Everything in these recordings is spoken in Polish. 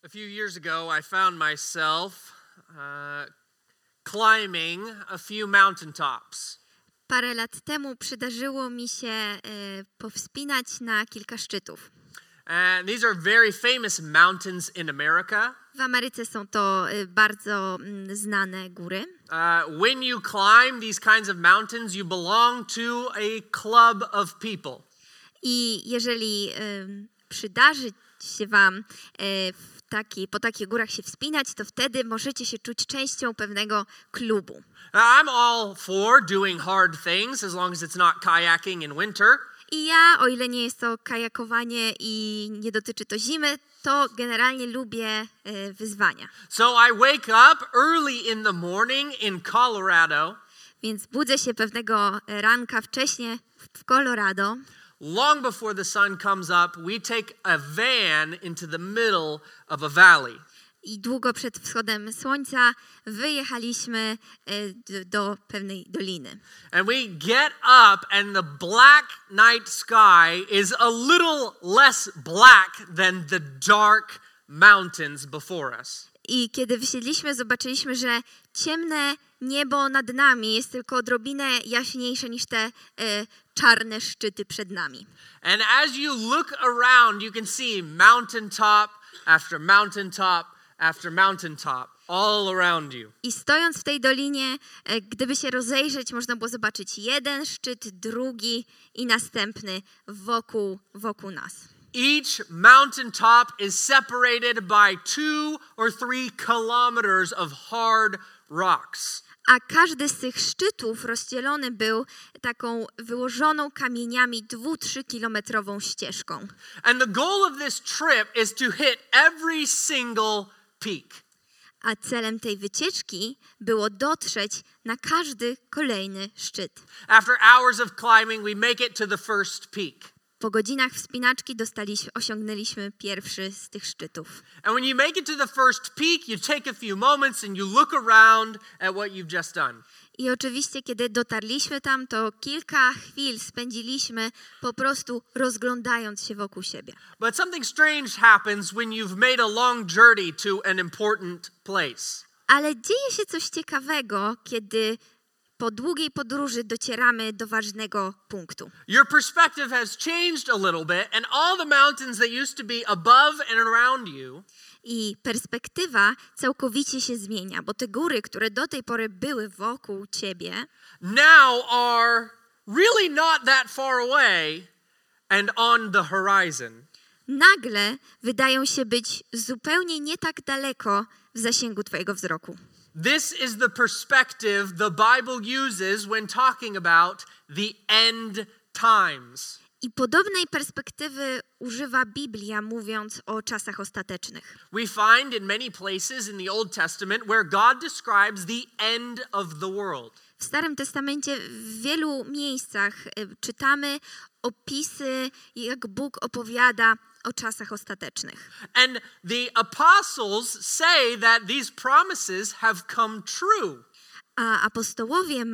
A few years ago, I found myself climbing a few mountaintops. Parę lat temu przydarzyło mi się powspinać na kilka szczytów. And these are very famous mountains in America. W Ameryce są to bardzo znane góry. When you climb these kinds of mountains, you belong to a club of people. I jeżeli przydarzy się wam po takich górach się wspinać, to wtedy możecie się czuć częścią pewnego klubu. I'm all for doing hard things as long as it's not kayaking in winter. I ja, o ile nie jest to kajakowanie i nie dotyczy to zimy, to generalnie lubię wyzwania. So I wake up early in the morning in Colorado. Więc budzę się pewnego ranka wcześnie w Colorado. Long before the sun comes up, we take a van into the middle of a valley. I długo przed wschodem słońca wyjechaliśmy do pewnej doliny. And we get up and the black night sky is a little less black than the dark mountains before us. I kiedy wysiedliśmy, zobaczyliśmy, że ciemne niebo nad nami jest tylko odrobinę jaśniejsze niż te czarne szczyty przed nami. And as you look around, you can see mountaintop after mountaintop after mountaintop all around you. I stojąc w tej dolinie, gdyby się rozejrzeć, można było zobaczyć jeden szczyt, drugi i następny wokół nas. Each mountaintop is separated by 2 or 3 kilometers of hard rocks. A każdy z tych szczytów rozdzielony był taką wyłożoną kamieniami 2-3 kilometrową ścieżką. And the goal of this trip is to hit every single peak. A celem tej wycieczki było dotrzeć na każdy kolejny szczyt. After hours of climbing, we make it to the first peak. Po godzinach wspinaczki osiągnęliśmy pierwszy z tych szczytów. And when you make it to the first peak, you take a few moments and you look around at what you've just done. I oczywiście, kiedy dotarliśmy tam, to kilka chwil spędziliśmy po prostu rozglądając się wokół siebie. But something strange happens when you've made a long journey to an important place. Ale dzieje się coś ciekawego, kiedy po długiej podróży docieramy do ważnego punktu. Your perspective has changed a little bit, and all the mountains that used to be above and around you I perspektywa całkowicie się zmienia, bo te góry, które do tej pory były wokół ciebie, now are really not that far away and on the horizon. nagle wydają się być zupełnie nie tak daleko w zasięgu twojego wzroku. This is the perspective the Bible uses when talking about the end times. I podobnej perspektywy używa Biblia, mówiąc o czasach ostatecznych. We find in many places in the Old Testament where God describes the end of the world. W Starym Testamencie w wielu miejscach czytamy opisy, jak Bóg opowiada o czasach ostatecznych. And the apostles say that these promises have come true. A apostołowie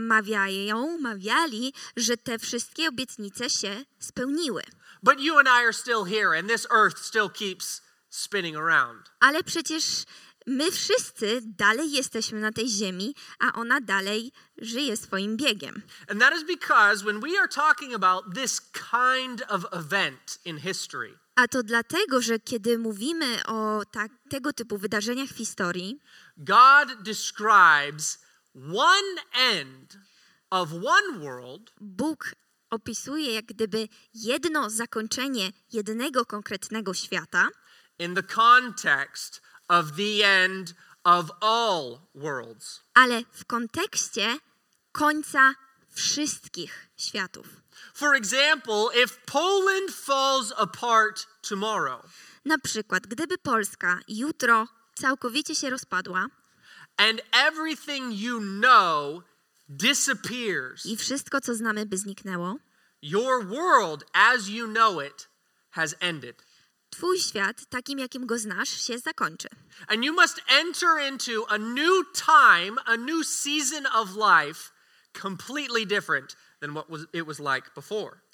mawiali, że te wszystkie obietnice się spełniły. But you and I are still here and this earth still keeps spinning around. Ale przecież my wszyscy dalej jesteśmy na tej ziemi, a ona dalej żyje swoim biegiem. And that is because when we are talking about this kind of event in history, A to dlatego, że kiedy mówimy o tego typu wydarzeniach w historii, God describes one end of one world Bóg opisuje jak gdyby jedno zakończenie jednego konkretnego świata in the context of the end of all worlds. ale w kontekście końca wszystkich światów. For example, if Poland falls apart tomorrow, Na przykład, gdyby Polska jutro całkowicie się rozpadła and everything you know disappears, i wszystko, co znamy, by zniknęło, your world as you know it has ended. twój świat, takim jakim go znasz, się zakończy. And you must enter into a new time, a new season of life, completely different than what it was like before.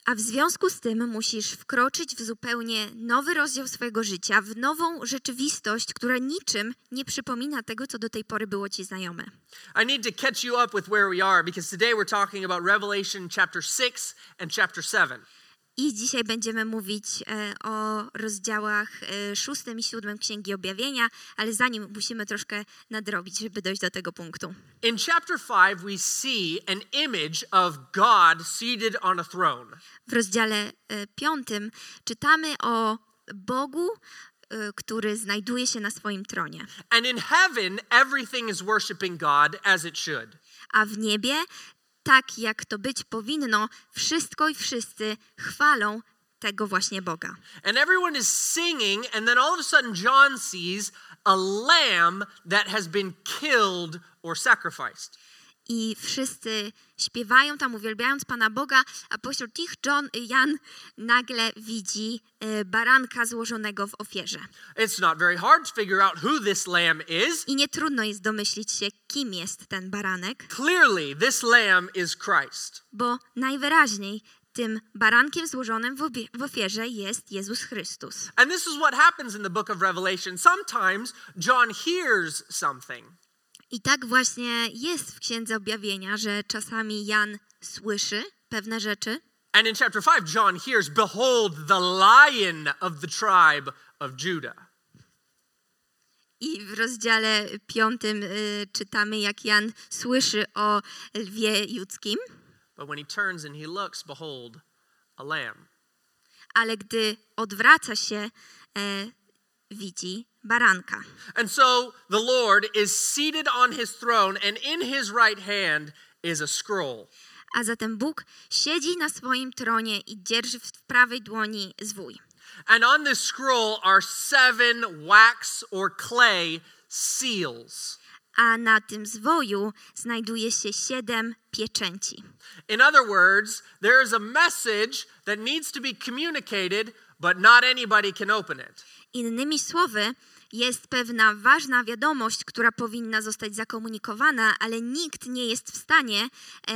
A w związku z tym musisz wkroczyć w zupełnie nowy rozdział swojego życia, w nową rzeczywistość, która niczym nie przypomina tego, co do tej pory było ci znajome. I need to catch you up with where we are because today we're talking about Revelation chapter 6 and chapter 7. I dzisiaj będziemy mówić o rozdziałach 6 i 7 Księgi Objawienia, ale zanim musimy troszkę nadrobić, żeby dojść do tego punktu. In chapter 5 we see an image of God seated on a throne. W rozdziale 5 czytamy o Bogu, który znajduje się na swoim tronie. And in heaven everything is worshiping God as it should. A w niebie, tak jak to być powinno, wszystko i wszyscy chwalą tego właśnie Boga. And everyone is singing and then all of a sudden John sees a lamb that has been killed or sacrificed. I wszyscy śpiewają tam, uwielbiając Pana Boga, a pośród nich Jan nagle widzi baranka złożonego w ofierze. It's not very hard to figure out who this lamb is. I nie trudno jest domyślić się, kim jest ten baranek, Clearly, this lamb is Christ. bo najwyraźniej tym barankiem złożonym w ofierze jest Jezus Chrystus. And this is what happens in the book of Revelation. Sometimes John hears something. I tak właśnie jest w Księdze Objawienia, że czasami Jan słyszy pewne rzeczy. And in chapter 5, John hears, behold, the lion of the tribe of Judah. I w rozdziale 5 czytamy, jak Jan słyszy o lwie judzkim. But when he turns and he looks, behold, a lamb. Ale gdy odwraca się, widzi baranka. And so the Lord is seated on his throne, and in his right hand is a scroll. A zatem Bóg siedzi na swoim tronie i dzierży w prawej dłoni zwój. And on this scroll are 7 wax or clay seals. A na tym zwoju znajduje się 7 pieczęci. In other words, there is a message that needs to be communicated, but not anybody can open it. Innymi słowy, jest pewna ważna wiadomość, która powinna zostać zakomunikowana, ale nikt nie jest w stanie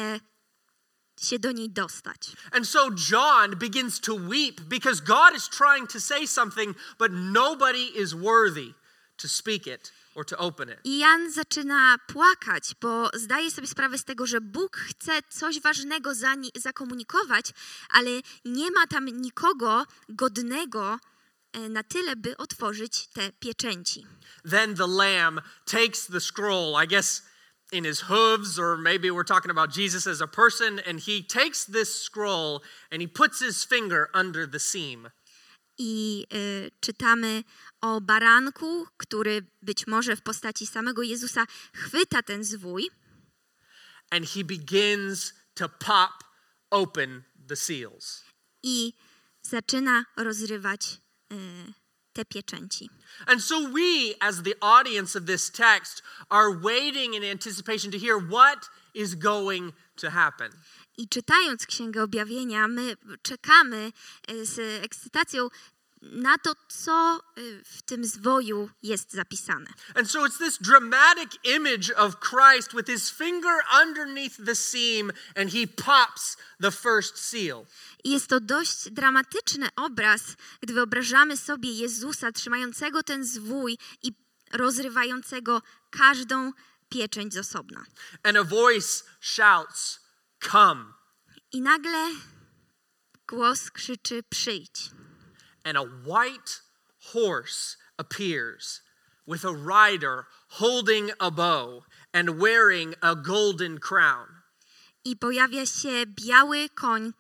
się do niej dostać. And so John begins to weep because God is trying to say something, but nobody is worthy to speak it or to open it. I Jan zaczyna płakać, bo zdaje sobie sprawę z tego, że Bóg chce coś ważnego zakomunikować, ale nie ma tam nikogo godnego na tyle, by otworzyć te pieczęci. Then the lamb takes the scroll, I guess in his hooves, or maybe we're talking about Jesus as a person, and he takes this scroll and he puts his finger under the seam. I czytamy o baranku, który być może w postaci samego Jezusa chwyta ten zwój. And he begins to pop open the seals. I zaczyna rozrywać te pieczęci. And so we, as the audience of this text, are waiting in anticipation to hear what is going to happen. I czytając Księgę Objawienia, my czekamy z ekscytacją na to, co w tym zwoju jest zapisane. And so it's this dramatic image of Christ with his finger underneath the seam and he pops the first seal. I jest to dość dramatyczny obraz, gdy wyobrażamy sobie Jezusa trzymającego ten zwój i rozrywającego każdą pieczęć z osobna. And a voice shouts, "Come." I nagle głos krzyczy: przyjdź. And a white horse appears with a rider holding a bow and wearing a golden crown. I pojawia się biały koń,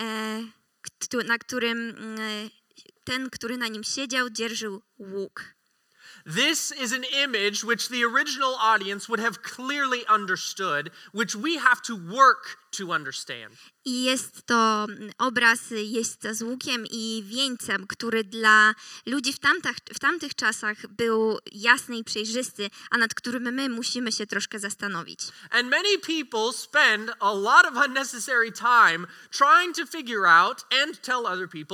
na którym ten, który na nim siedział, dzierżył łuk. This is an image which the original audience would have clearly understood, which we have to work to understand. I jest to obraz jeźdźca z łukiem i wieńcem, który dla ludzi w tamtych czasach był jasny i przejrzysty, a nad którym my musimy się troszkę zastanowić. And many people spend a lot of unnecessary time trying to figure out and tell other people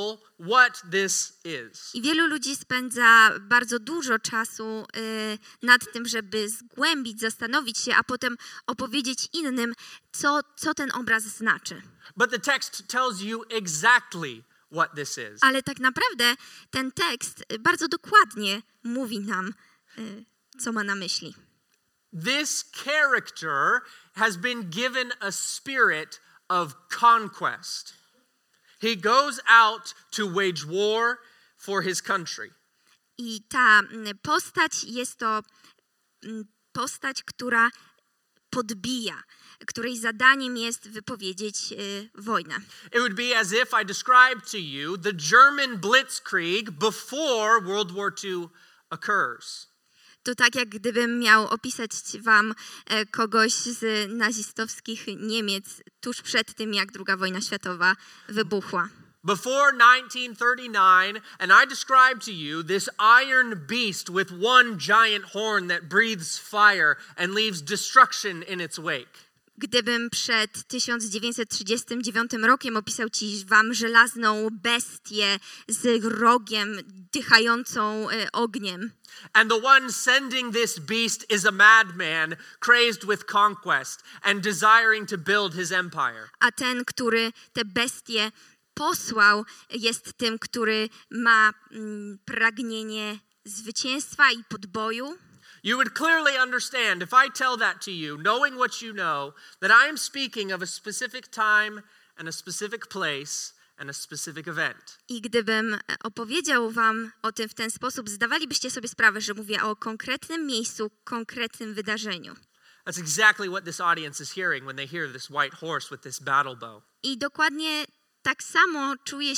what this is. I wielu ludzi spędza bardzo dużo czasu nad tym, żeby zgłębić, zastanowić się, a potem opowiedzieć innym, co ten obraz znaczy. But the text tells you exactly what this is. Ale tak naprawdę ten tekst bardzo dokładnie mówi nam, co ma na myśli. This character has been given a spirit of conquest. He goes out to wage war for his country. I ta postać jest to postać, która podbija, której zadaniem jest wypowiedzieć wojnę. It would be as if I described to you the German Blitzkrieg before World War II occurs. To tak, jak gdybym miał opisać wam kogoś z nazistowskich Niemiec tuż przed tym, jak II wojna światowa wybuchła. Before 1939, and I described to you this iron beast with one giant horn that breathes fire and leaves destruction in its wake. Gdybym przed 1939 rokiem opisał wam żelazną bestię z rogiem dychającą ogniem. And the one sending this beast is a madman, crazed with conquest and desiring to build his empire. A ten, który tę bestię posłał, jest tym, który ma pragnienie zwycięstwa i podboju. You would clearly understand if I tell that to you, knowing what you know, that I am speaking of a specific time and a specific place and a specific event. I gdybym opowiedział wam o tym w ten sposób, zdawalibyście sobie sprawę, że mówię o konkretnym miejscu, konkretnym wydarzeniu. That's exactly what this audience is hearing when they hear this white horse with this battle bow. I dokładnie tak samo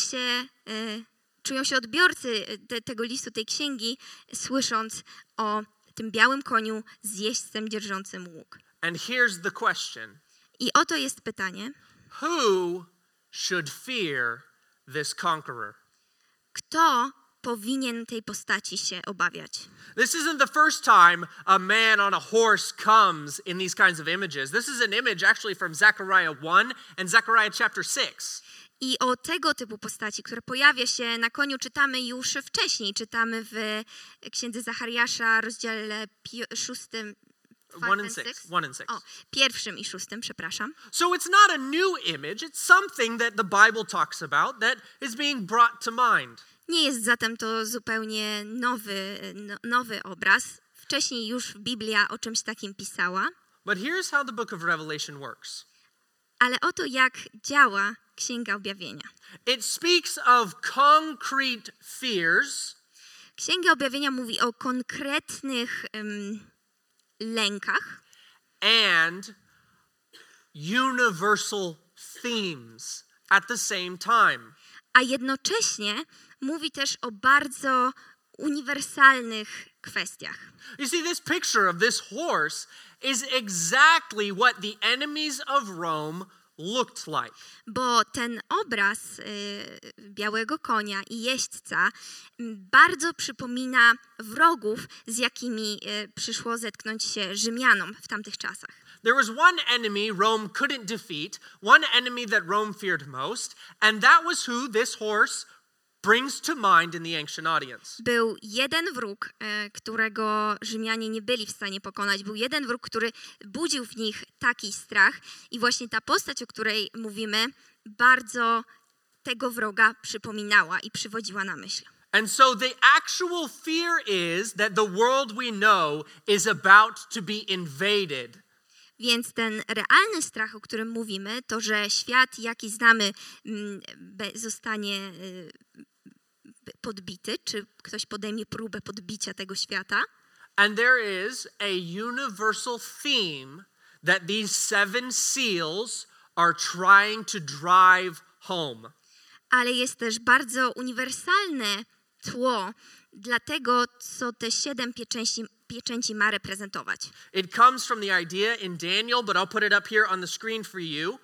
czują się odbiorcy tego listu, tej księgi, słysząc o tym białym koniu z jeźdźcem dzierżącym łuk. And here's the question. I oto jest pytanie. Who should fear this conqueror? Kto powinien tej postaci się obawiać? This isn't the first time a man on a horse comes in these kinds of images. This is an image actually from Zechariah 1 and Zechariah chapter 6. I o tego typu postaci, która pojawia się na koniu, czytamy już wcześniej. Czytamy w Księdze Zachariasza, rozdziale 6. 1 and 6. 1 and 6. O, 1 i 6, przepraszam. So it's not a new image. It's something that the Bible talks about that is being brought to mind. Nie jest zatem to zupełnie nowy obraz. Wcześniej już Biblia o czymś takim pisała. But here's how the book of Revelation works. Ale oto jak działa Księga Objawienia. It speaks of concrete fears. Księga Objawienia mówi o konkretnych lękach and universal themes at the same time. a jednocześnie mówi też o bardzo uniwersalnych kwestiach. You see, this picture of this horse is exactly what the enemies of Rome looked like. Bo ten obraz białego konia i jeźdźca bardzo przypomina wrogów, z jakimi przyszło zetknąć się Rzymianom w tamtych czasach. There was one enemy Rome couldn't defeat, one enemy that Rome feared most, and that was who this horse brings to mind in the ancient audience. Był jeden wróg, którego Rzymianie nie byli w stanie pokonać. Był jeden wróg, który budził w nich taki strach i właśnie ta postać, o której mówimy, bardzo tego wroga przypominała i przywodziła na myśl. And so the actual fear is that the world we know is about to be invaded. Więc ten realny strach, o którym mówimy, to, że świat, jaki znamy, zostanie podbity, czy ktoś podejmie próbę podbicia tego świata. And there is a universal theme that these 7 seals are trying to drive home. Ale jest też bardzo uniwersalne tło dla tego, co te 7 pieczęci ma reprezentować. It comes from the idea in Daniel, but I'll put it up here on the screen for you.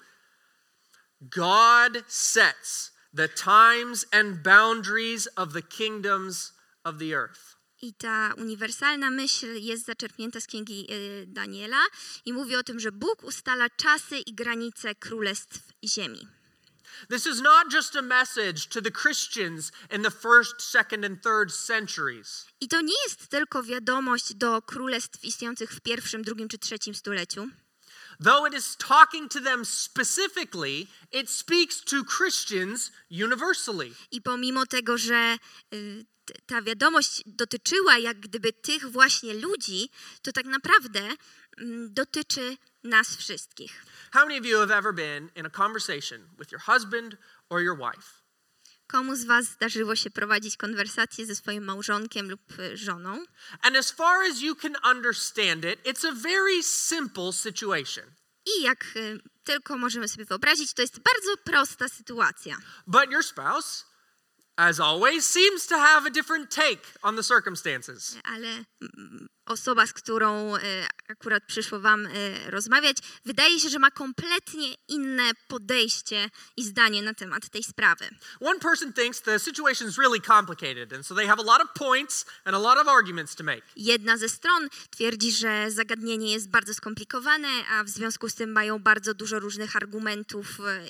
God sets the times and boundaries of the kingdoms of the earth. I ta uniwersalna myśl jest zaczerpnięta z księgi Daniela i mówi o tym, że Bóg ustala czasy i granice królestw ziemi. This is not just a message to the Christians in the first, second, and third centuries. I to nie jest tylko wiadomość do królestw istniejących w pierwszym, drugim czy trzecim stuleciu. Though it is talking to them specifically, it speaks to Christians universally. I pomimo tego, że ta wiadomość dotyczyła jak gdyby tych właśnie ludzi, to tak naprawdę dotyczy nas wszystkich. How many of you have ever been in a conversation with your husband or your wife? Komu z was zdarzyło się prowadzić konwersację ze swoim małżonkiem lub żoną? And as far as you can understand it, it's a very simple situation. I jak tylko możemy sobie wyobrazić, to jest bardzo prosta sytuacja. But your spouse, as always, seems to have a different take on the circumstances. Ale osoba, z którą akurat przyszło wam rozmawiać, wydaje się, że ma kompletnie inne podejście i zdanie na temat tej sprawy. One person thinks the situation is really complicated, and so they have a lot of points and a lot of arguments to make. Jedna ze stron twierdzi, że zagadnienie jest bardzo skomplikowane, a w związku z tym mają bardzo dużo różnych argumentów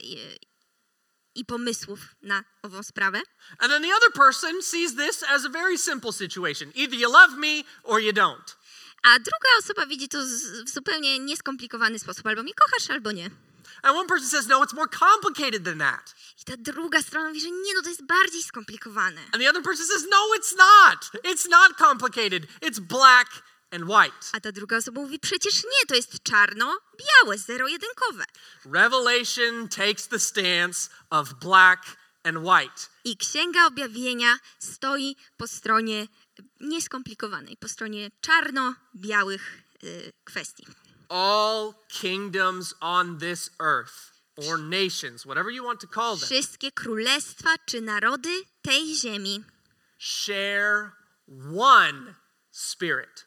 i pomysłów na ową sprawę. And then the other person sees this as a very simple situation. Either you love me or you don't. A druga osoba widzi to w zupełnie nieskomplikowany sposób. Albo mnie kochasz, albo nie. And one person says, no, it's more complicated than that. I ta druga strona mówi, że nie, no to jest bardziej skomplikowane. And the other person says, no, it's not. It's not complicated. It's black and white. A ta druga osoba mówi, przecież nie, to jest czarno-białe, zero-jedynkowe. Revelation takes the stance of black and white. I Księga Objawienia stoi po stronie nieskomplikowanej, po stronie czarno-białych kwestii. All kingdoms on this earth, or nations, whatever you want to call them, Wszystkie królestwa czy narody tej ziemi share one spirit.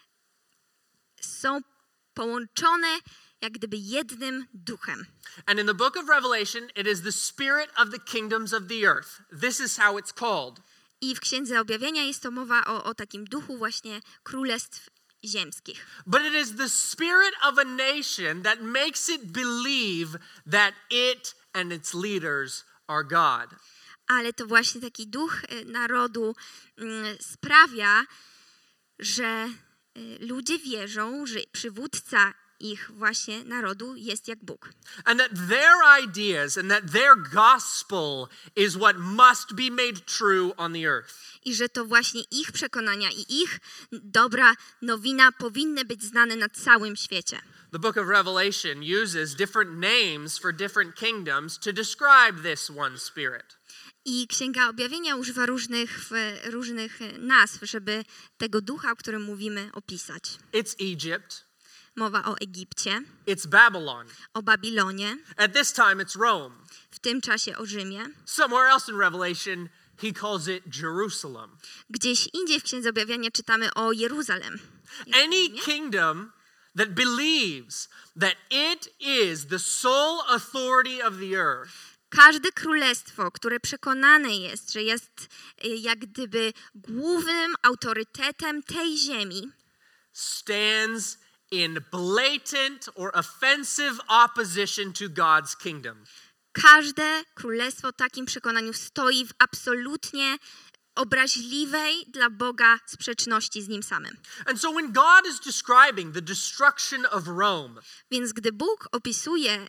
są połączone jak gdyby jednym duchem. And in the book of Revelation, it is the spirit of the kingdoms of the earth. This is how it's called. I w Księdze Objawienia jest to mowa o takim duchu właśnie królestw ziemskich. But it is the spirit of a nation that makes it believe that it and its leaders are God. Ale to właśnie taki duch narodu sprawia, że ludzie wierzą, że przywódca ich właśnie narodu jest jak Bóg. And that their ideas and that their gospel is what must be made true on the earth. I że to właśnie ich przekonania i ich dobra nowina powinny być znane na całym świecie. The book of Revelation uses different names for different kingdoms to describe this one spirit. I Księga Objawienia używa różnych nazw, żeby tego ducha, o którym mówimy, opisać. It's Egypt. Mowa o Egipcie, It's Babylon. o Babilonie, At this time, it's Rome. w tym czasie o Rzymie. Somewhere else in Revelation, he calls it Jerusalem. Gdzieś indziej w Księdze Objawienia czytamy o Jeruzalem. Any kingdom that believes that it is the sole authority of the earth Każde królestwo, które przekonane jest, że jest jak gdyby głównym autorytetem tej ziemi, stands in blatant or offensive opposition to God's kingdom. każde królestwo w takim przekonaniu stoi w absolutnie obraźliwej dla Boga sprzeczności z Nim samym. And so when God is describing the destruction of Rome, Więc gdy Bóg opisuje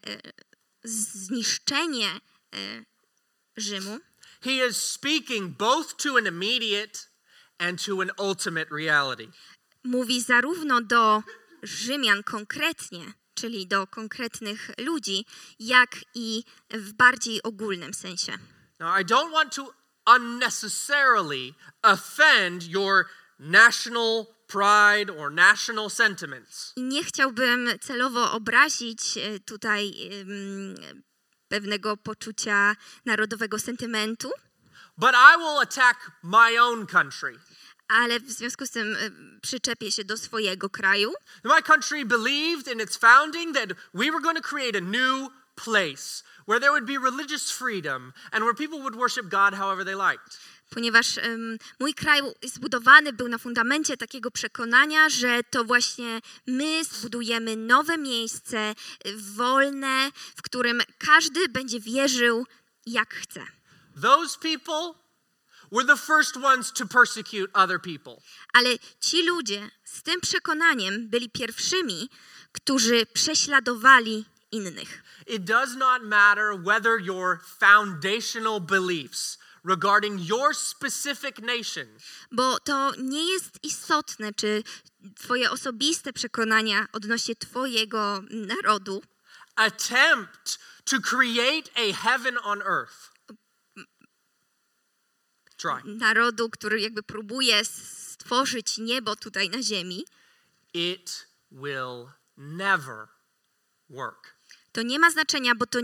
zniszczenie Rzymu, he is speaking both to an immediate and to an ultimate reality. mówi zarówno do Rzymian konkretnie, czyli do konkretnych ludzi, jak i w bardziej ogólnym sensie. Now, I don't want to unnecessarily offend your national pride or national sentiments. I nie chciałbym celowo obrazić tutaj pewnego poczucia narodowego sentymentu, But I will attack my own country. ale w związku z tym przyczepię się do swojego kraju. My country believed in its founding that we were going to create a new place where there would be religious freedom and where people would worship God however they liked. Ponieważ mój kraj zbudowany był na fundamencie takiego przekonania, że to właśnie my zbudujemy nowe miejsce wolne, w którym każdy będzie wierzył jak chce. Those people were the first ones to persecute other people. Ale ci ludzie z tym przekonaniem byli pierwszymi, którzy prześladowali innych. It does not matter whether your foundational beliefs regarding your specific nation Bo to nie jest istotne, czy twoje osobiste przekonania odnośnie twojego narodu attempt to create a heaven on earth. Try. narodu, który jakby próbuje stworzyć niebo tutaj na ziemi, It will never work. to nie ma znaczenia, bo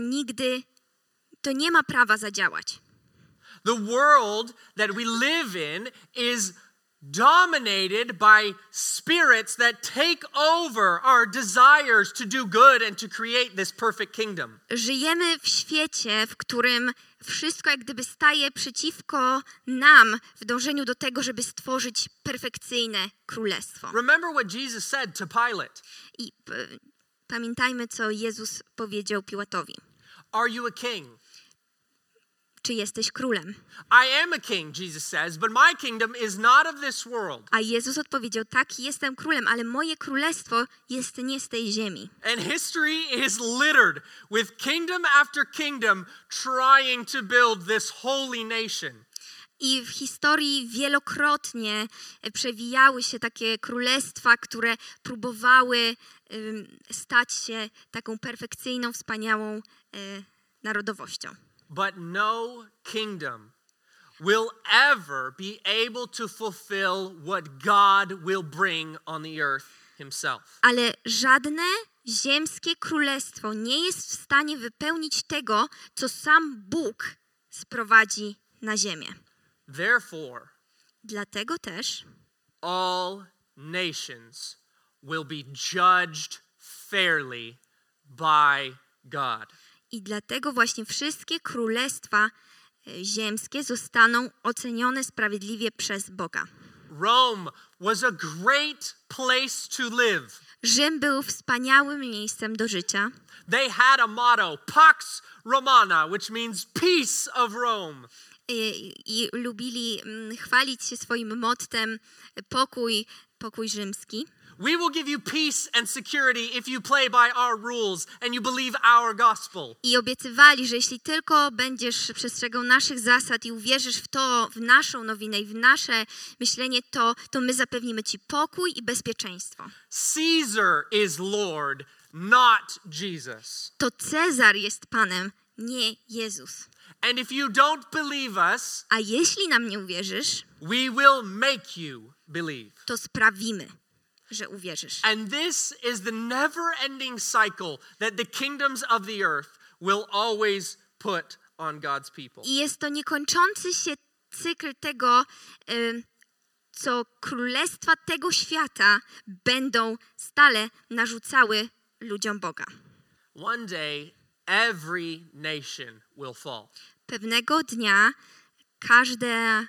to nie ma prawa zadziałać. The world that we live in is dominated by spirits that take over our desires to do good and to create this perfect kingdom. Żyjemy w świecie, w którym wszystko jak gdyby staje przeciwko nam w dążeniu do tego, żeby stworzyć perfekcyjne królestwo. Remember what Jesus said to Pilate. I pamiętajmy, co Jezus powiedział Piłatowi. Are you a king? Czy jesteś królem? I am a king, Jesus says, but my kingdom is not of this world. A Jezus odpowiedział, tak, jestem królem, ale moje królestwo jest nie z tej ziemi. And history is littered with kingdom after kingdom trying to build this holy nation. I w historii wielokrotnie przewijały się takie królestwa, które próbowały stać się taką perfekcyjną, wspaniałą narodowością. But no kingdom will ever be able to fulfill what God will bring on the earth himself. Ale żadne ziemskie królestwo nie jest w stanie wypełnić tego, co sam Bóg sprowadzi na ziemię. Therefore, Dlatego też all nations will be judged fairly by God. i dlatego właśnie wszystkie królestwa ziemskie zostaną ocenione sprawiedliwie przez Boga. Rome was a great place to live. Rzym był wspaniałym miejscem do życia. They had a motto, Pax Romana, which means peace of Rome. I lubili chwalić się swoim mottem pokój rzymski. We will give you peace and security if you play by our rules and you believe our gospel. I obiecywali, że jeśli tylko będziesz przestrzegał naszych zasad i uwierzysz w to, w naszą nowinę i w nasze myślenie, to my zapewnimy ci pokój i bezpieczeństwo. Caesar is Lord, not Jesus. To Cezar jest Panem, nie Jezus. And if you don't believe us, A jeśli nam nie uwierzysz, we will make you believe. to sprawimy, że uwierzysz. And this is the never-ending cycle that the kingdoms of the earth will always put on God's people. I jest to niekończący się cykl tego, co królestwa tego świata będą stale narzucały ludziom Boga. One day, every nation will fall. Pewnego dnia każda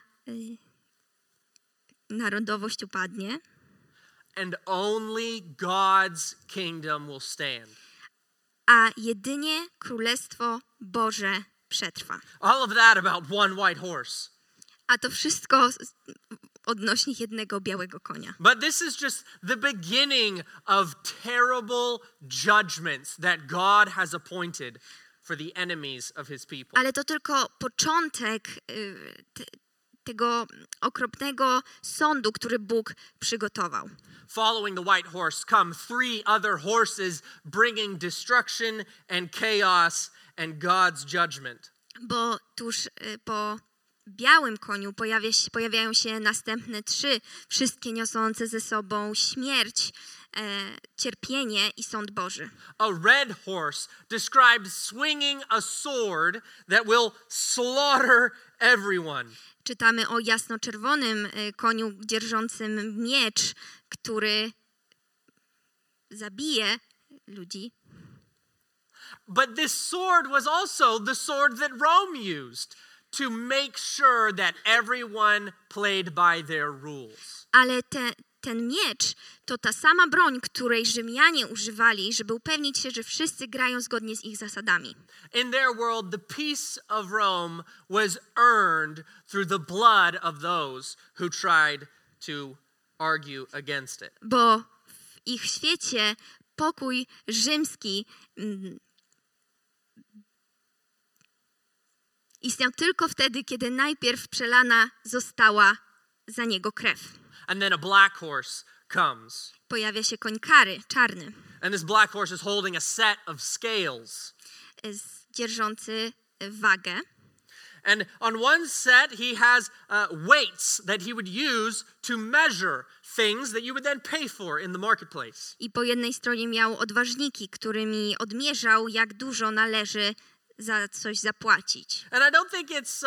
narodowość upadnie, And only God's kingdom will stand. a jedynie Królestwo Boże przetrwa. All of that about one white horse. A to wszystko odnośnie jednego białego konia. But this is just the beginning of terrible judgments that God has appointed for the enemies of his people. Ale to tylko początek tego okropnego sądu, który Bóg przygotował. Following the white horse come three other horses bringing destruction and chaos and God's judgment. Bo tuż po białym koniu pojawiają się następne trzy, wszystkie niosące ze sobą śmierć, cierpienie i sąd Boży. A red horse described swinging a sword that will slaughter everyone. Czytamy o jasnoczerwonym koniu dzierżącym miecz, który zabije ludzi. But this sword was also the sword that Rome used to make sure that everyone played by their rules. Ale ten miecz to ta sama broń, której Rzymianie używali, żeby upewnić się, że wszyscy grają zgodnie z ich zasadami. In their world, the peace of Rome was earned through the blood of those who tried to argue against it. Bo w ich świecie pokój rzymski istniał tylko wtedy, kiedy najpierw przelana została za niego krew. And then a black horse comes. Pojawia się koń kary, czarny, And this black horse is holding a set of scales. dzierżący wagę. And on one set, he has weights that he would use to measure things that you would then pay for in the marketplace. I po jednej stronie miał odważniki, którymi odmierzał, jak dużo należy za coś zapłacić. And I don't think it's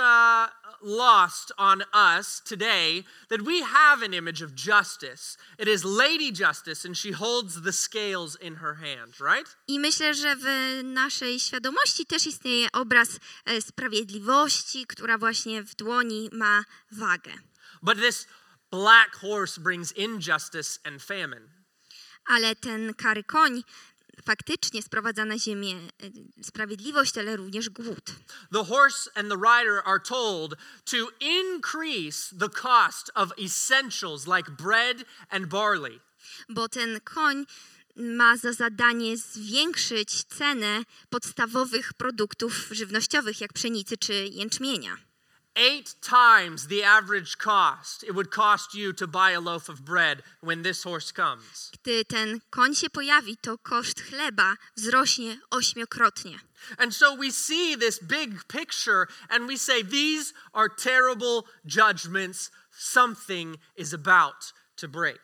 lost on us today that we have an image of justice. It is Lady Justice, and she holds the scales in her hand, right? I myślę, że w naszej świadomości też istnieje obraz sprawiedliwości, która właśnie w dłoni ma wagę. But this black horse brings injustice and famine. Ale ten kary koń faktycznie sprowadza na ziemię sprawiedliwość, ale również głód. The horse and the rider are told to increase the cost of essentials like bread and barley. Bo ten koń ma za zadanie zwiększyć cenę podstawowych produktów żywnościowych, jak pszenicy czy jęczmienia. 8 times the average cost it would cost you to buy a loaf of bread when this horse comes. Gdy ten koń się pojawi, to koszt chleba wzrośnie 8-krotnie. And so we see this big picture and we say these are terrible judgments. Something is about to break.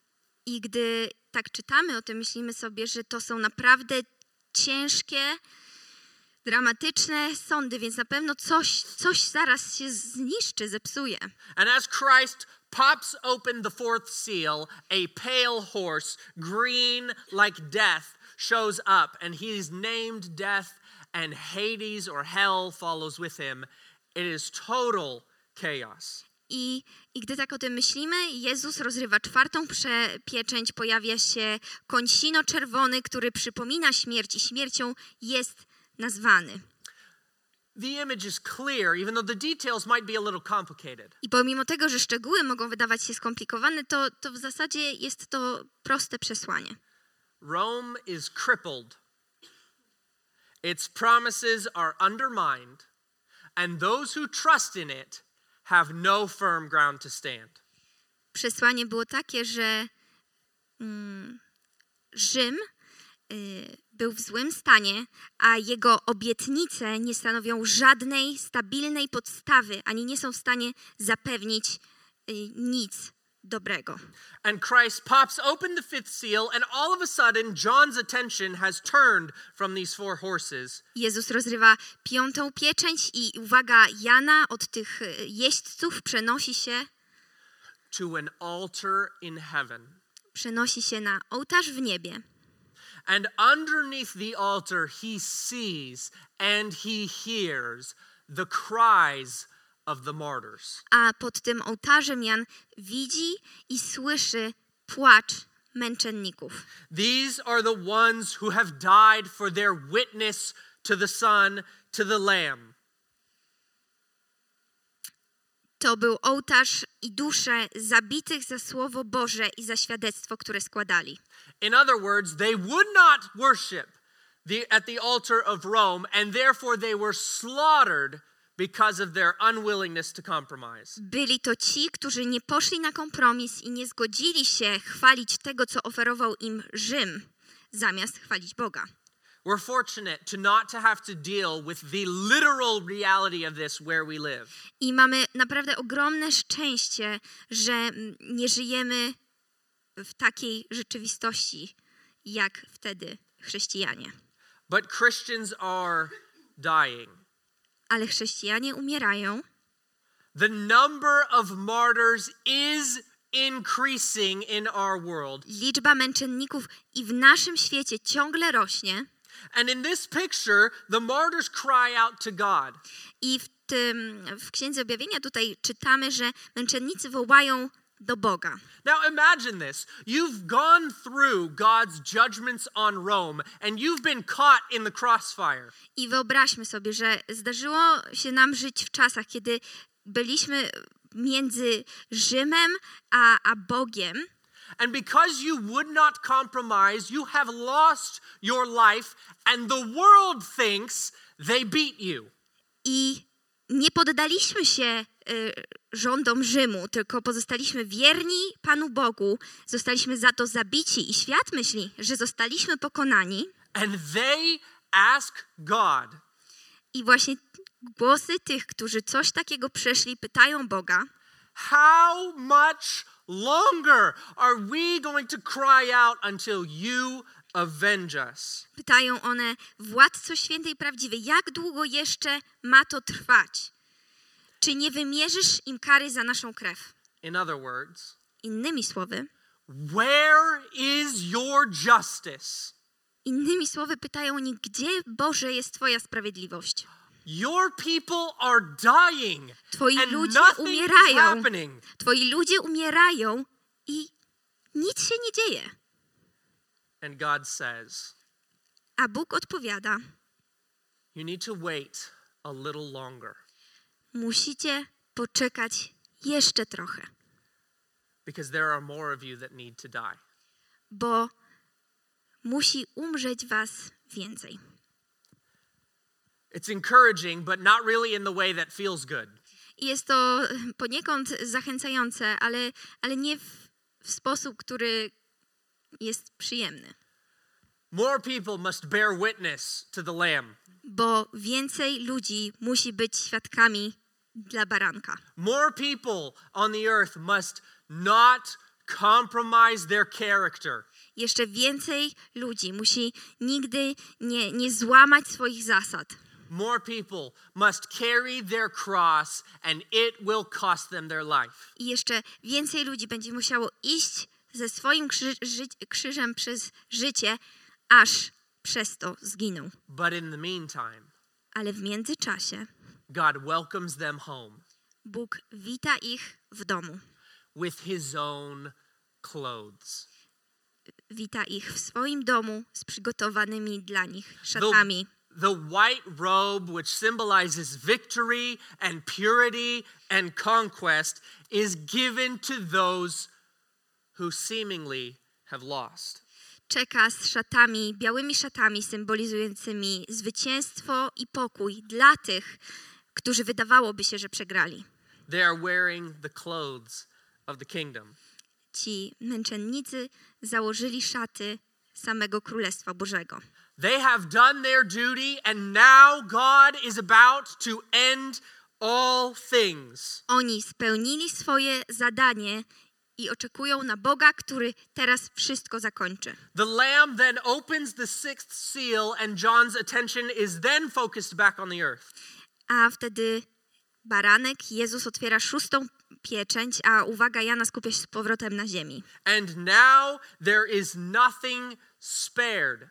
I gdy tak czytamy o tym, myślimy sobie, że to są naprawdę ciężkie, dramatyczne sądy, więc na pewno coś zaraz się zniszczy, zepsuje. And as Christ pops open the fourth seal, a pale horse, green like death, shows up, and he is named Death, and Hades or hell follows with him. It is total chaos. I gdy tak o tym myślimy, Jezus rozrywa czwartą pieczęć, pojawia się koń sino-czerwony, który przypomina śmierć i śmiercią jest nazwany. The image is clear, even though the details might be a little complicated. I pomimo tego, że szczegóły mogą wydawać się skomplikowane, to w zasadzie jest to proste przesłanie. Rome is crippled. Its promises are undermined, and those who trust in it have no firm ground to stand. Przesłanie było takie, że Rzym był w złym stanie, a jego obietnice nie stanowią żadnej stabilnej podstawy, ani nie są w stanie zapewnić nic dobrego. And Christ pops open the fifth seal, and all of a sudden John's attention has turned from these four horses. Jezus rozrywa piątą pieczęć i uwaga Jana od tych jeźdźców przenosi się To an altar in heaven. Przenosi się na ołtarz w niebie. And underneath the altar he sees and he hears the cries of the martyrs. A pod tym ołtarzem Jan widzi i słyszy płacz męczenników. These are the ones who have died for their witness to the Son, to the Lamb. To był ołtarz i dusze zabitych za Słowo Boże i za świadectwo, które składali. In other words, they would not worship at the altar of Rome, and therefore they were slaughtered because of their unwillingness to compromise. Byli to ci, którzy nie poszli na kompromis i nie zgodzili się chwalić tego, co oferował im Rzym, zamiast chwalić Boga. We're fortunate to not to have to deal with the literal reality of this where we live. I mamy naprawdę ogromne szczęście, że nie żyjemy w takiej rzeczywistości, jak wtedy chrześcijanie. But Christians are dying. Ale chrześcijanie umierają. The number of martyrs is increasing in our world. Liczba męczenników i w naszym świecie ciągle rośnie. And in this picture, the martyrs cry out to God. I w Księdze Objawienia tutaj czytamy, że męczennicy wołają do Boga. Now imagine this. You've gone through God's judgments on Rome and you've been caught in the crossfire. I wyobraźmy sobie, że zdarzyło się nam żyć w czasach, kiedy byliśmy między Rzymem a Bogiem. And because you would not compromise, you have lost your life and the world thinks they beat you. I nie poddaliśmy się rządom Rzymu, tylko pozostaliśmy wierni Panu Bogu, zostaliśmy za to zabici i świat myśli, że zostaliśmy pokonani. And they ask God, I właśnie głosy tych, którzy coś takiego przeszli, pytają Boga, how much longer are we going to cry out until you avenge us? pytają one, Władco święty i prawdziwy, jak długo jeszcze ma to trwać? Czy nie wymierzysz im kary za naszą krew? In other words, Innymi słowy, Innymi słowy pytają oni, gdzie Boże jest Twoja sprawiedliwość? Your people are dying Twoi and ludzie nothing is umierają. happening. Twoi ludzie umierają i nic się nie dzieje. And God says, A Bóg odpowiada, you need to wait a little longer musicie poczekać jeszcze trochę, because there are more of you that need to die. bo musi umrzeć was więcej. It's encouraging, but not really in the way that feels good. I jest to poniekąd zachęcające, ale nie w sposób, który jest przyjemny. More people must bear witness to the Lamb. Bo więcej ludzi musi być świadkami dla baranka. More people on the earth must not compromise their character. Jeszcze więcej ludzi musi nigdy nie złamać swoich zasad. More people must carry their cross and it will cost them their life. I jeszcze więcej ludzi będzie musiało iść ze swoim krzyżem przez życie, aż przez to zginą. But in the meantime, Ale w międzyczasie God welcomes them home Bóg wita ich w domu. with his own clothes. Wita ich w swoim domu z przygotowanymi dla nich szatami. The white robe, which symbolizes victory and purity and conquest, is given to those who seemingly have lost. Czeka z szatami, białymi szatami symbolizującymi zwycięstwo i pokój dla tych, którzy wydawałoby się, że przegrali. They are wearing the clothes of the kingdom. Ci męczennicy założyli szaty samego Królestwa Bożego. They have done their duty and now God is about to end all things. Oni spełnili swoje zadanie i oczekują na Boga, który teraz wszystko zakończy. The Lamb then opens the sixth seal and John's attention is then focused back on the earth. A wtedy baranek, Jezus otwiera 6. pieczęć, a uwaga Jana skupia się z powrotem na ziemi. And now there is nothing spared.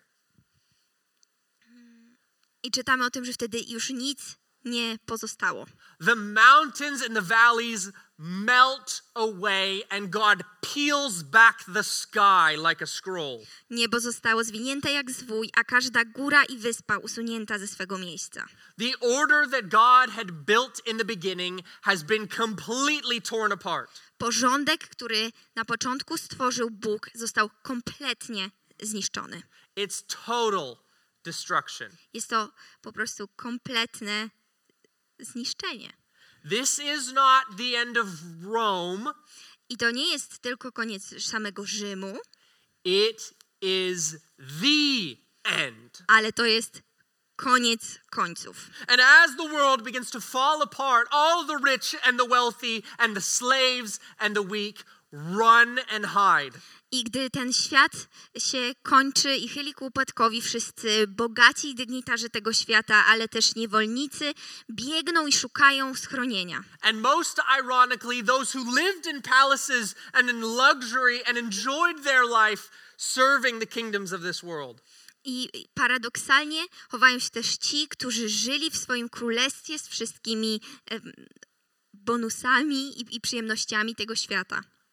I czytamy o tym, że wtedy już nic nie pozostało. The mountains and the valleys melt away and God peels back the sky like a scroll. Niebo zostało zwinięte jak zwój, a każda góra i wyspa usunięta ze swego miejsca. The order that God had built in the beginning has been completely torn apart. Porządek, który na początku stworzył Bóg, został kompletnie zniszczony. It's total destruction. Jest to po prostu kompletne zniszczenie. This is not the end of Rome. I to nie jest tylko koniec samego Rzymu, It is the end. ale to jest koniec końców. And as the world begins to fall apart, all the rich and the wealthy and the slaves and the weak run and hide. I gdy ten świat się kończy i chyli ku upadkowi, wszyscy bogaci i dygnitarze tego świata, ale też niewolnicy biegną i szukają schronienia. And most ironically, those who lived in palaces and in luxury and enjoyed their life serving the kingdoms of this world. I paradoksalnie chowają się też ci, którzy żyli w swoim królestwie z wszystkimi bonusami i przyjemnościami tego świata.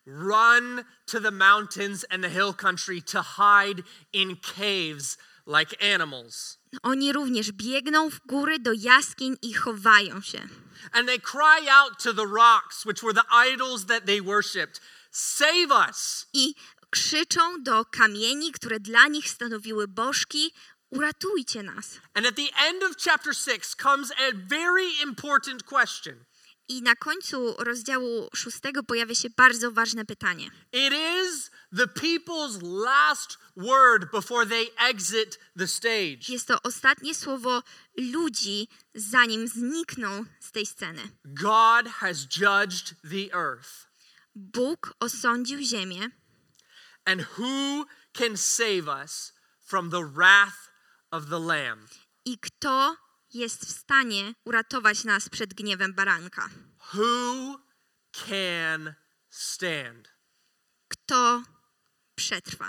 run to the mountains and the hill country to hide in caves like animals. Oni również biegną w góry do jaskiń i chowają się. And they cry out to the rocks, which were the idols that they worshipped, "Save us!" I krzyczą do kamieni, które dla nich stanowiły bożki, uratujcie nas. And at the end of chapter 6 comes a very important question. I na końcu rozdziału 6 pojawia się bardzo ważne pytanie. It is the people's last word before they exit the stage. Jest to ostatnie słowo ludzi, zanim znikną z tej sceny. God has judged the earth. Bóg osądził ziemię. And who can save us from the wrath of the Lamb? I kto jest w stanie uratować nas przed gniewem baranka? Who can stand? Kto przetrwa?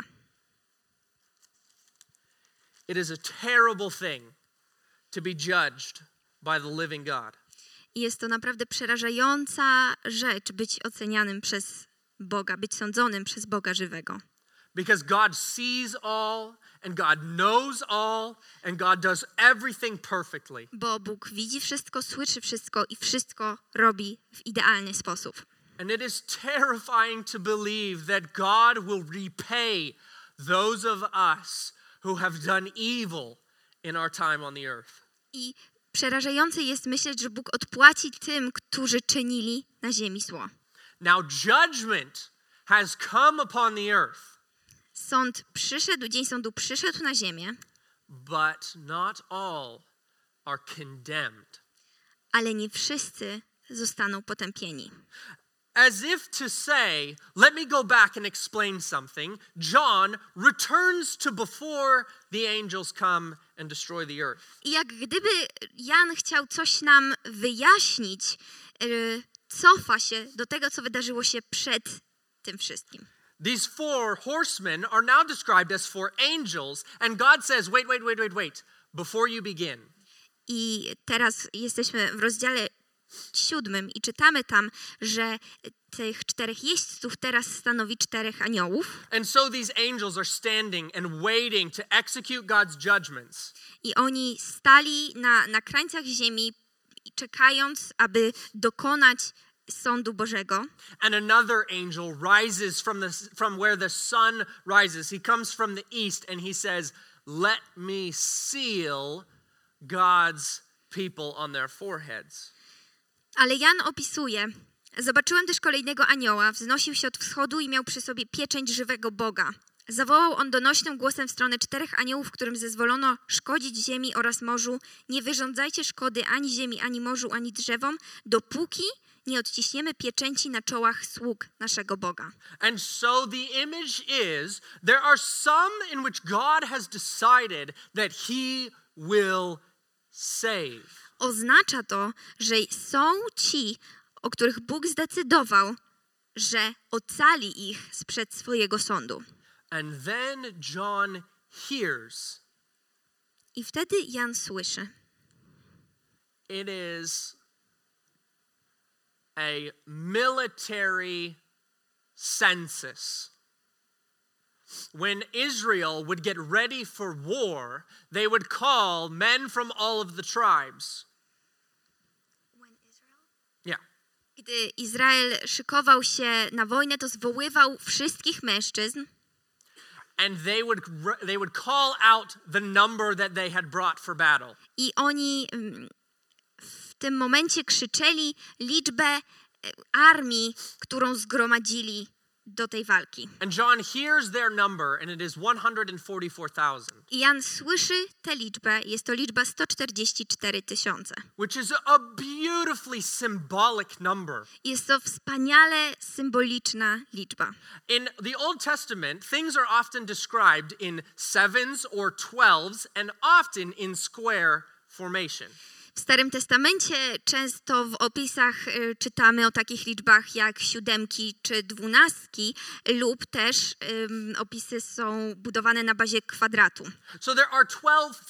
It is a terrible thing to be judged by the living God. I jest to naprawdę przerażająca rzecz być ocenianym przez Boga, być sądzonym przez Boga żywego. Because God sees all and God knows all and God does everything perfectly. Bo Bóg widzi wszystko, słyszy wszystko i wszystko robi w idealny sposób. And it is terrifying to believe that God will repay those of us who have done evil in our time on the earth. I przerażające jest myśleć, że Bóg odpłaci tym, którzy czynili na ziemi zło. Now judgment has come upon the earth. Sąd przyszedł, dzień sądu przyszedł na ziemię, But not all are condemned. ale nie wszyscy zostaną potępieni. As if to say, let me go back and explain something, John returns to before the angels come and destroy the earth. I jak gdyby Jan chciał coś nam wyjaśnić, cofa się do tego, co wydarzyło się przed tym wszystkim. These four horsemen are now described as four angels, and God says, wait, before you begin. I teraz jesteśmy w rozdziale 7 i czytamy tam, że tych 4 jeźdźców teraz stanowi 4 aniołów. And so these angels are standing and waiting to execute God's judgments. I oni stali na krańcach ziemi, czekając, aby dokonać sądu Bożego. And another angel rises from where the sun rises. He comes from the east and he says, let me seal God's people on their foreheads. Ale Jan opisuje, zobaczyłem też kolejnego anioła, wznosił się od wschodu i miał przy sobie pieczęć żywego Boga. Zawołał on donośnym głosem w stronę 4 aniołów, którym zezwolono szkodzić ziemi oraz morzu. Nie wyrządzajcie szkody ani ziemi, ani morzu, ani drzewom, dopóki nie odciśniemy pieczęci na czołach sług naszego Boga. And so the image is, there are some in which God has decided that he will save. Oznacza to, że są ci, o których Bóg zdecydował, że ocali ich sprzed swojego sądu. And then John hears. I wtedy Jan słyszy. It is a military census. When Israel would get ready for war, they would call men from all of the tribes. Yeah. Gdy Izrael szykował się na wojnę, to zwoływał wszystkich mężczyzn. And they would call out the number that they had brought for battle. I oni w tym momencie krzyczeli liczbę armii, którą zgromadzili do tej walki. And John hears their number and it is 144,000. I Jan słyszy tę liczbę, jest to liczba 144 000. Which is a beautifully symbolic number. Jest to wspaniale symboliczna liczba. In the Old Testament, things are often described in 7s or 12s and often in square formation. W Starym Testamencie często w opisach czytamy o takich liczbach jak 7 czy 12 lub też opisy są budowane na bazie kwadratu. So there are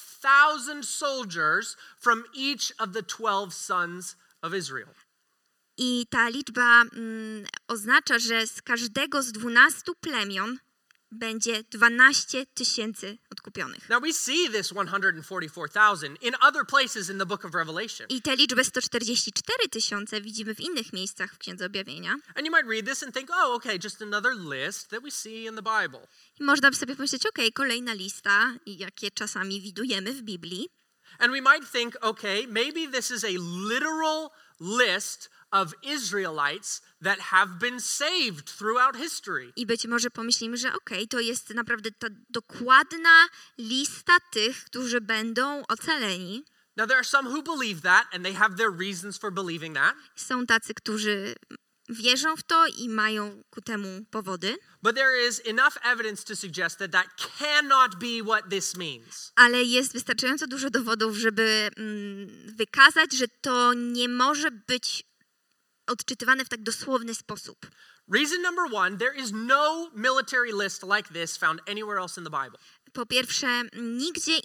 12,000 soldiers from each of the 12 sons of Israel. I ta liczba oznacza, że z każdego z 12 plemion będzie 12 000 odkupionych. Now we see this 144,000 in other places in the book of Revelation. I tę liczbę 144 000 widzimy w innych miejscach w Księdze Objawienia. And you might read this and think, oh, okay, just another list that we see in the Bible. I można by sobie pomyśleć, okej, kolejna lista, jakie czasami widujemy w Biblii. And we might think, okay, maybe this is a literal list of Israelites that have been saved throughout history. I być może pomyślimy, że okej, to jest naprawdę ta dokładna lista tych, którzy będą ocaleni. Now there are some who believe that and they have their reasons for believing that. Są tacy, którzy wierzą w to i mają ku temu powody. But there is enough evidence to suggest that that cannot be what this means. Ale jest wystarczająco dużo dowodów, żeby wykazać, że to nie może być odczytywane w tak dosłowny sposób. Reason number one, there is no military list like this found anywhere else in the Bible. Po pierwsze, nigdzie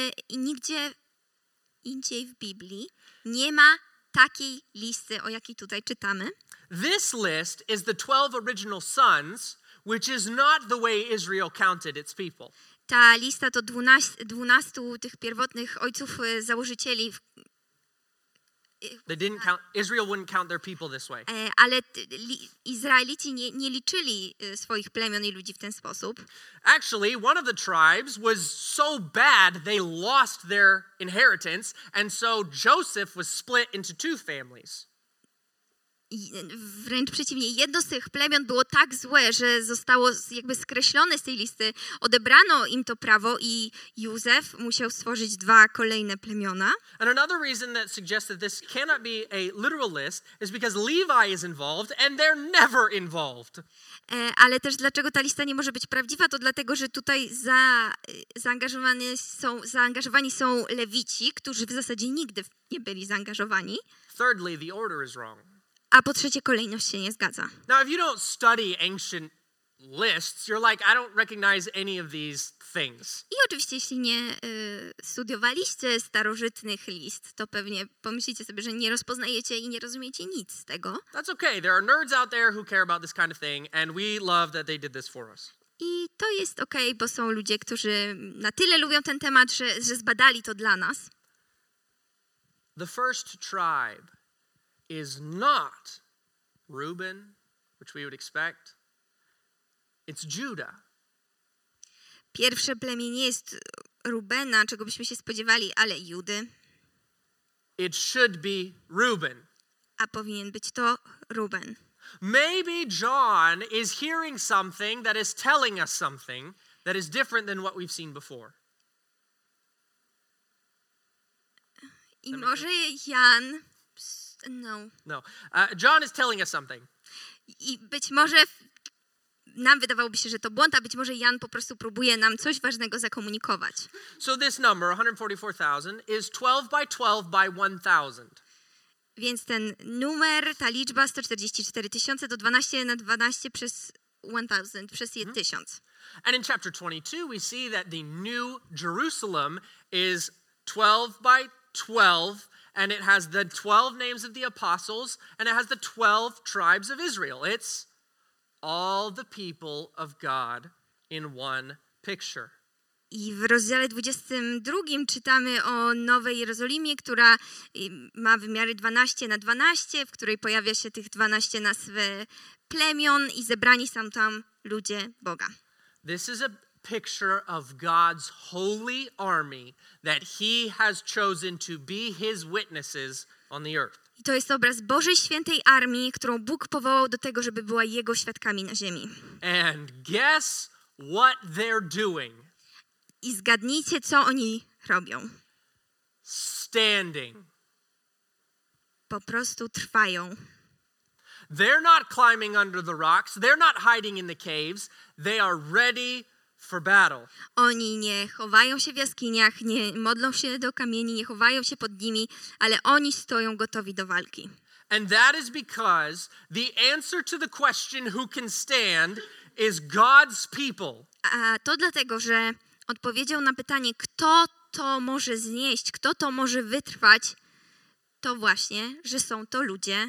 indziej w Biblii nie ma takiej listy, o jakiej tutaj czytamy. This list is the 12 original sons, which is not the way Israel counted its people. Ta lista to 12 tych pierwotnych ojców założycieli, Israel wouldn't count their people this way. ale Izraelici nie liczyli swoich plemion i ludzi w ten sposób. Actually, one of the tribes was so bad they lost their inheritance, and so Joseph was split into two families. I wręcz przeciwnie, jedno z tych plemion było tak złe, że zostało jakby skreślone z tej listy. Odebrano im to prawo i Józef musiał stworzyć 2 kolejne plemiona. And another reason that suggests that this cannot be a literal list is because Levi is involved and they're never involved. Ale też dlaczego ta lista nie może być prawdziwa, to dlatego, że tutaj zaangażowani są Lewici, którzy w zasadzie nigdy nie byli zaangażowani. Thirdly, the order is wrong. A po trzecie, kolejność się nie zgadza. Now, if you don't study ancient lists, you're like, I don't recognize any of these things. I oczywiście, jeśli nie studiowaliście starożytnych list, to pewnie pomyślicie sobie, że nie rozpoznajecie i nie rozumiecie nic z tego. That's okay. There are nerds out there who care about this kind of thing, and we love that they did this for us. I to jest okej, bo są ludzie, którzy na tyle lubią ten temat, że zbadali to dla nas. The first tribe is not Reuben, which we would expect. It's Judah. Pierwsze plemię nie jest Rubena, czego byśmy się spodziewali, ale Judy. It should be Reuben. A powinien być to Ruben. Maybe John is hearing something that is telling us something that is different than what we've seen before. I może Jan... No. John is telling us something. I być może nam wydawałoby się, że to błąd, a być może Jan po prostu próbuje nam coś ważnego zakomunikować. So this number, 144,000, is 12 by 12 by 1,000. Więc ten numer, ta liczba 144 000 to 12 na 12 przez 1000, przez 1000. And in chapter 22, we see that the new Jerusalem is 12 by 12, and it has the 12 names of the apostles, and it has the 12 tribes of Israel. It's all the people of God in one picture. I w rozdziale 22 czytamy o Nowej Jerozolimie, która ma wymiary 12 na 12, w której pojawia się tych 12 nazw plemion i zebrani są tam ludzie Boga. This is a picture of God's holy army that he has chosen to be his witnesses on the earth. I to jest obraz Bożej świętej armii, którą Bóg powołał do tego, żeby była jego świadkami na ziemi. And guess what they're doing? I zgadnijcie, co oni robią. Standing. Po prostu trwają. They're not climbing under the rocks. They're not hiding in the caves. They are ready for battle. Oni nie chowają się w jaskiniach, nie modlą się do kamieni, nie chowają się pod nimi, ale oni stoją gotowi do walki. And that is because the answer to the question who can stand is God's people. A to dlatego, że odpowiedzią na pytanie, kto to może znieść, kto to może wytrwać, to właśnie, że są to ludzie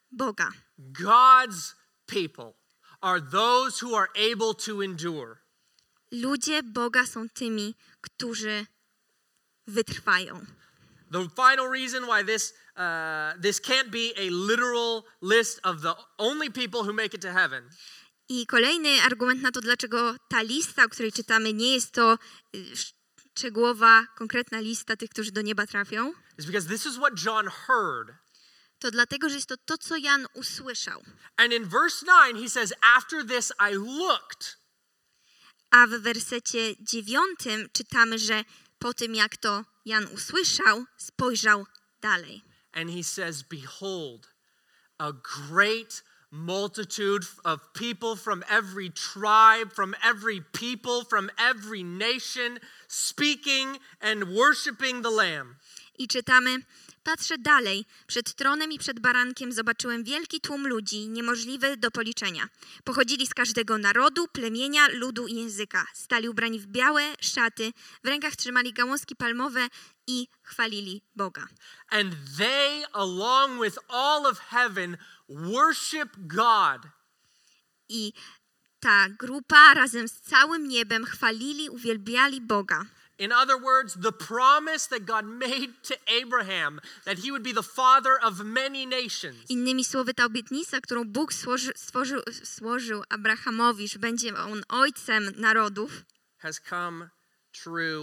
Boga. God's people are those who are able to endure. Ludzie Boga są tymi, którzy wytrwają. The final reason why this can't be a literal list of the only people who make it to heaven I kolejny argument na to, dlaczego ta lista, o której czytamy, nie jest to szczegółowa, konkretna lista tych, którzy do nieba trafią, is because this is what John heard. to dlatego, że jest to, co Jan usłyszał. And in verse 9 he says, after this I looked. A w wersecie 9 czytamy, że po tym, jak to Jan usłyszał, spojrzał dalej. And he says, behold, a great multitude of people from every tribe, from every people, from every nation, speaking and worshiping the Lamb. I czytamy, patrzę dalej, przed tronem i przed barankiem zobaczyłem wielki tłum ludzi, niemożliwy do policzenia. Pochodzili z każdego narodu, plemienia, ludu i języka. Stali ubrani w białe szaty, w rękach trzymali gałązki palmowe i chwalili Boga. And they, along with all of heaven, worship God. I ta grupa razem z całym niebem chwalili, uwielbiali Boga. In other words, the promise that God made to Abraham, that he would be the father of many nations, Innymi słowy, ta obietnica, którą Bóg złożył Abrahamowi, że będzie on ojcem narodów, has come true.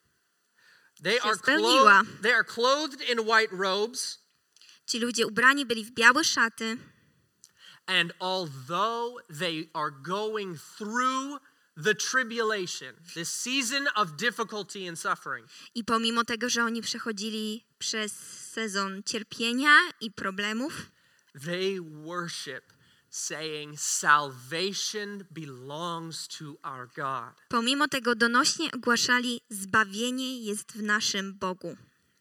się spełniła. They are clothed in white robes, Ci ludzie ubrani byli w białe szaty and although they are going through the tribulation, this season of difficulty and suffering, i pomimo tego, że oni przechodzili przez sezon cierpienia i problemów, they worship, saying, salvation belongs to our God. pomimo tego donośnie ogłaszali, zbawienie jest w naszym Bogu.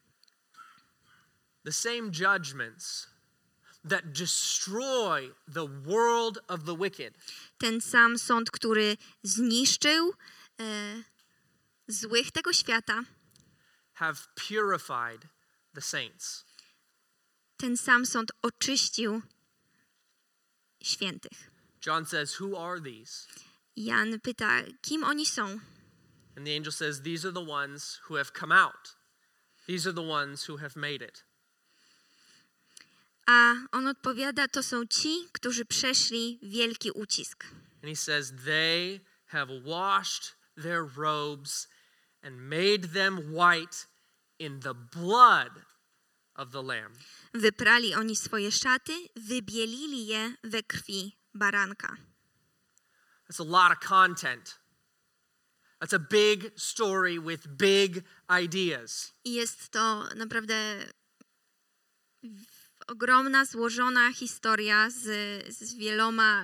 The same judgments that destroy the world of the wicked Ten sam sąd, który zniszczył złych tego świata, have purified the saints. ten sam sąd oczyścił świętych. John says, who are these? Jan pyta, kim oni są? And the angel says, these are the ones who have come out. These are the ones who have made it. A on odpowiada, to są ci, którzy przeszli wielki ucisk. And he says, they have washed their robes and made them white in the blood of the Lamb. Wyprali oni swoje szaty, wybielili je we krwi baranka. That's a lot of content. That's a big story with big ideas. I jest to naprawdę ogromna, złożona historia z wieloma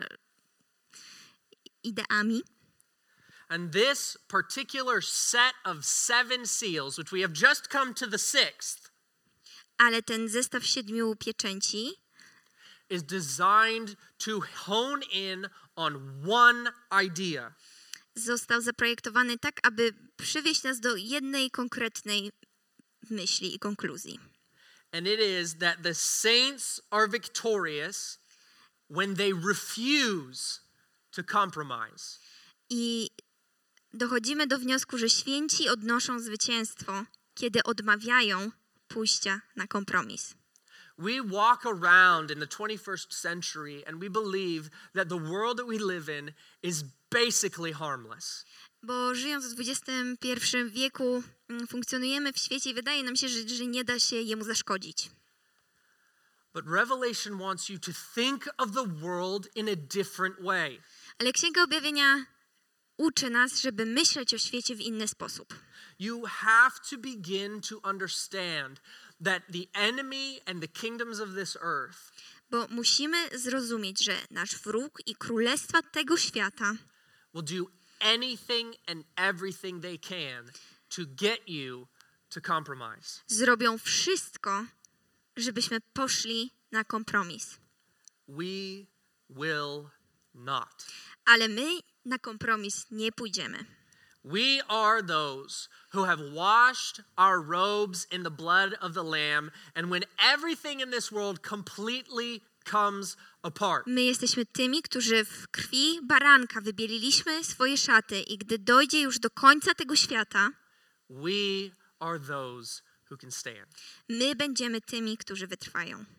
ideami. And this particular set of 7 seals, which we have just come to the 6th, Ale ten zestaw 7 pieczęci is designed to hone in on one idea. został zaprojektowany tak, aby przywieźć nas do jednej konkretnej myśli i konkluzji. And it is that the saints are victorious when they refuse to compromise. I dochodzimy do wniosku, że święci odnoszą zwycięstwo, kiedy odmawiają pójścia na kompromis. We walk around in the 21st century and we believe that the world that we live in is basically harmless. Bo żyjąc w XXI wieku, funkcjonujemy w świecie i wydaje nam się, że nie da się jemu zaszkodzić. But Revelation wants you to think of the world in a different way. Ale Księga Objawienia uczy nas, żeby myśleć o świecie w inny sposób. You have to begin to understand that the enemy and the kingdoms of this earth Bo musimy zrozumieć, że nasz wróg i królestwa tego świata will do anything and everything they can to get you to compromise. zrobią wszystko, żebyśmy poszli na kompromis. We will not. Ale my na kompromis nie pójdziemy. We are those who have washed our robes in the blood of the Lamb, and when everything in this world completely comes apart. My jesteśmy tymi, którzy w krwi baranka wybieliliśmy swoje szaty i gdy dojdzie już do końca tego świata, We are those who can stand. my będziemy tymi, którzy wytrwają.